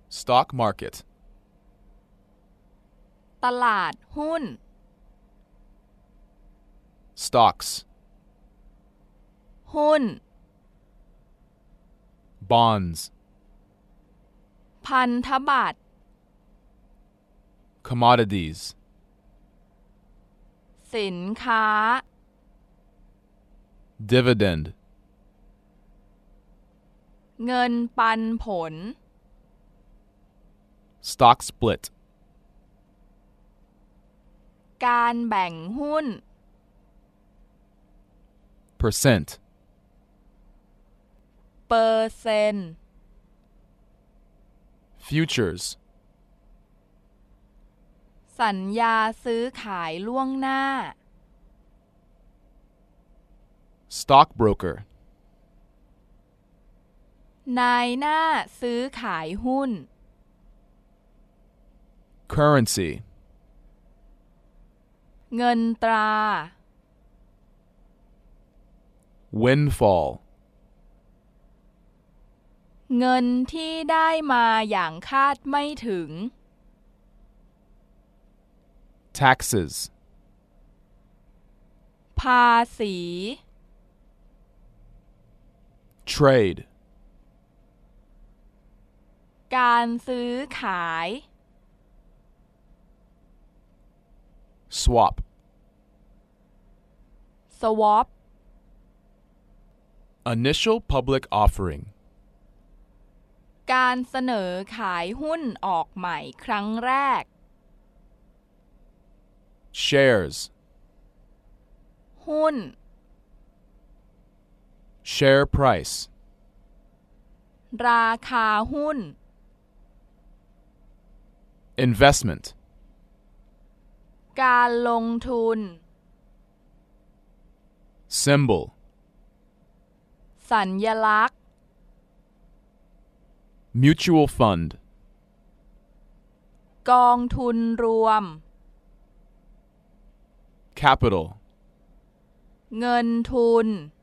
stock market ตลาดหุ้น stocks หุ้น bonds พันธบัตร commodities สินค้า dividend เงินปันผล stock split การแบ่งหุ้น percent เปอร์เซ็นต์ futures สัญญาซื้อขายล่วงหน้า stockbroker นายหน้าซื้อขายหุ้น currency เงินตรา windfall เงินที่ได้มาอย่างคาดไม่ถึง taxes ภาษี trade การซื้อขาย swap swap initial public offering การเสนอขายหุ้นออกใหม่ครั้งแรก shares หุ้น share price ราคาหุ้น investment การลงทุน symbol สัญลักษณ์ mutual fund กองทุนรวม capital เงินทุน